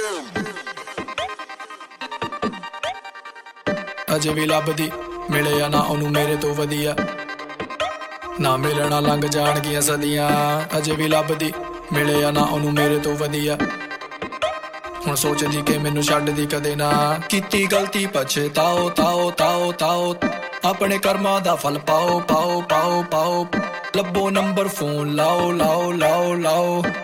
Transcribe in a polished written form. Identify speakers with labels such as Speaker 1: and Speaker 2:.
Speaker 1: ਅਜੇ ਵੀ ਲੱਭਦੀ ਮਿਲਿਆ ਨਾ ਉਹਨੂੰ ਮੇਰੇ ਤੋਂ ਵਧੀਆ, ਨਾ ਮਿਲਣਾ ਲੰਘ ਜਾਣਗੀਆਂ ਸਦੀਆਂ। ਅਜੇ ਵੀ ਲੱਭਦੀ ਮਿਲਿਆ ਨਾ ਉਹਨੂੰ ਮੇਰੇ ਤੋਂ ਵਧੀਆ, ਹੁਣ ਸੋਚਦੀ ਕਿ ਮੈਨੂੰ ਛੱਡਦੀ ਕਦੇ ਨਾ। ਕੀਤੀ ਗਲਤੀ ਪਛਤਾਓ ਤਾਓ ਤਾਓ ਤਾਓ, ਆਪਣੇ ਕਰਮਾਂ ਦਾ ਫਲ ਪਾਓ ਪਾਓ ਪਾਓ ਪਾਓ। ਲੱਭੋ ਨੰਬਰ ਫੋਨ ਲਾਓ ਲਾਓ ਲਾਓ ਲਾਓ।